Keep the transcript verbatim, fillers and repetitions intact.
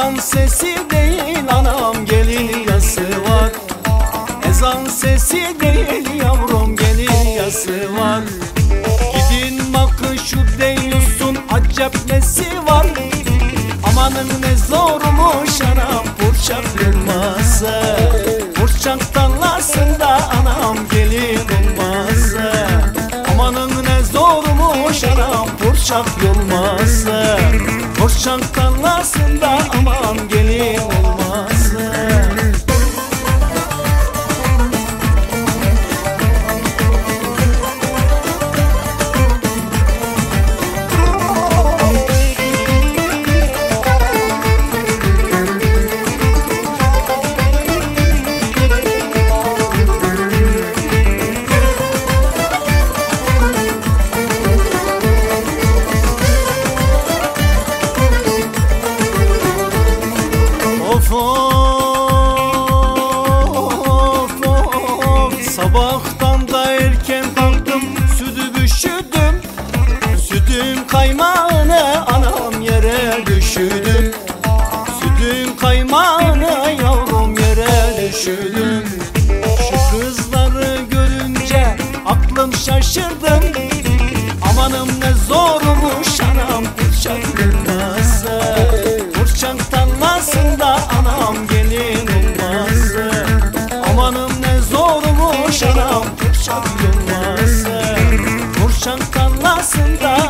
Ezan sesi değil anam, gelin yası var. Ezan sesi değil yavrum, gelin yası var. Gidin bakın şu deyiyorsun, acep nesi var. Amanın ne zormuş anam, burçak olmazsa. Burçak tarlasında anam gelin olmazsa. Amanın ne zormuş anam, burçak olmazsa. Burçak tarlasında aman gelin olmazsa. Of of of, sabahtan da erken kalktım, sütü üşüdüm. Sütün kaymağını anam yere düşürdüm. Sütün kaymağını yavrum yere düşürdüm. Şu kızları görünce aklım şaşırdım. Amanım ne zormuş anam, burçak olmazsa. Burçak tarlasında anam gelin olmazsa. Amanım ne zormuş anam, burçak olmazsa. Burçak tarlasında